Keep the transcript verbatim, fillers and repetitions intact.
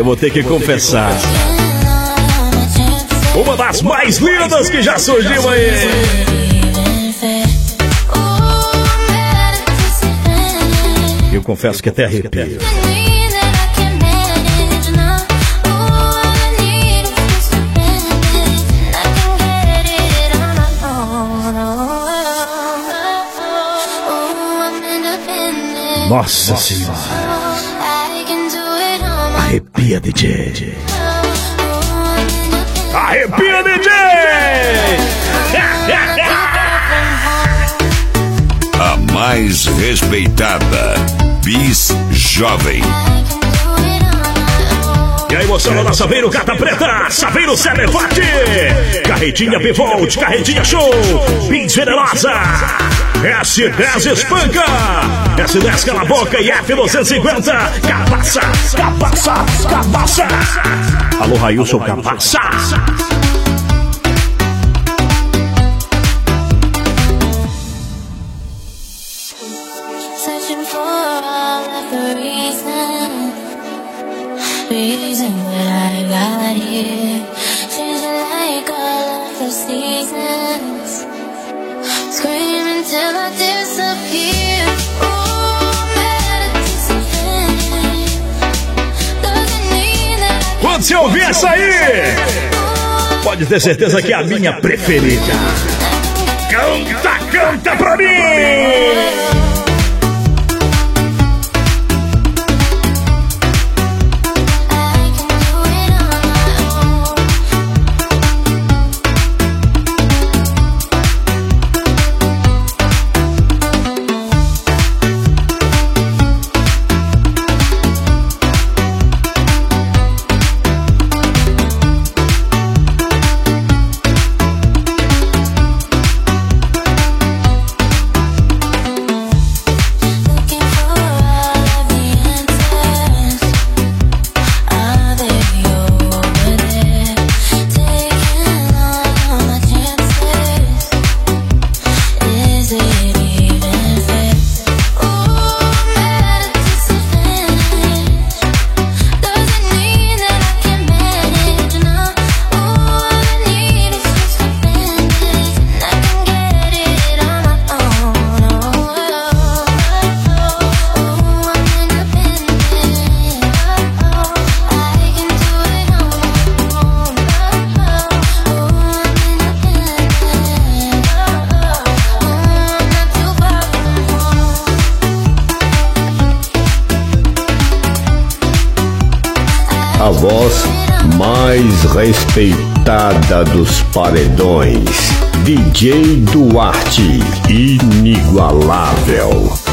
Eu vou ter que confessar, uma das mais lindas que já surgiu aí. Eu confesso que até arrepio. Nossa Senhora, arrepia, D J. Arrepia, D J. A mais respeitada, Bis Jovem. E a emoção da Saveiro Cata Preta, Saveiro Celefate, Carretinha Pivolt, Carretinha Show, Bis Generosa, S dez Espanca, S dez Cala a Boca e F duzentos e cinquenta, Cabaça, Cabaça, Cabaça. Alô, Railson Cabaça. Searching for all of the reason, reason that I got here, changing like all of the seasons, screaming till I disappear. Oh, medicine finish, doesn't mean that I. Quando você ouvir essa aí, pode ter certeza que é a minha preferida. Canta, canta pra mim! A voz mais respeitada dos paredões, D J Duarte, inigualável.